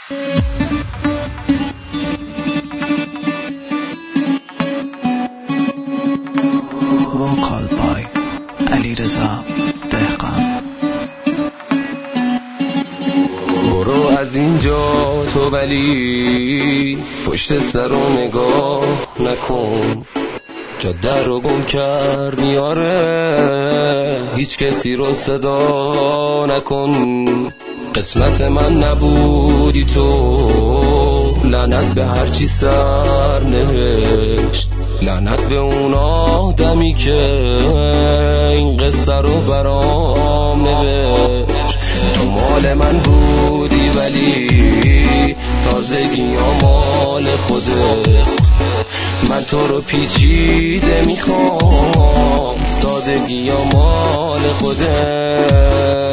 وکال بای علیرضا دهقان. برو از اینجا تو ولی پشت سر رو نگاه نکن، جاده رو گم کردی آره، هیچ کسی رو صدا نکن. قسمت من نبودی تو، لعنت به هرچی سر نوشت، لعنت به اون آدمی که این قصه رو برام نوشت. تو مال من بودی ولی تازگی ها مال خودت، من تو رو پیچیده میخوام، سادگی ها مال خودت.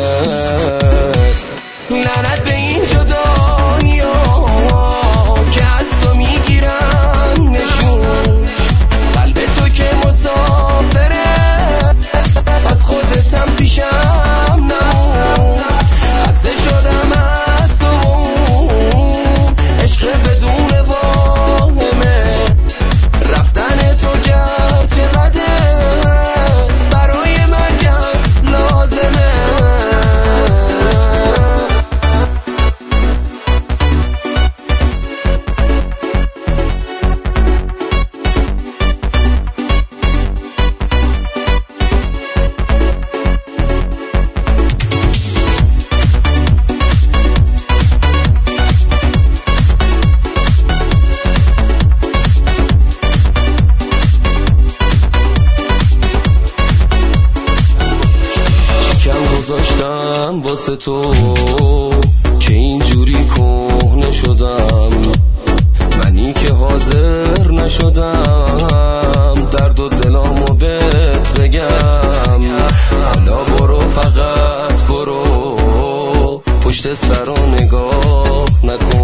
لعنت به این جدایی ها که از تو میگیرن نشون، قلب تو که مسافره از خودتم پیشم نمون. خسته شدم از تو، عشق بدون واهمه، رفتن تو گرچه بده برای مرگم لازمه. گذاشتم واسه تو که اینجوری کهنه شدم، منی که حاضر نشدم درد و دلامو بهت بگم. حالا برو فقط برو، پشت سر رو نگاه نکن،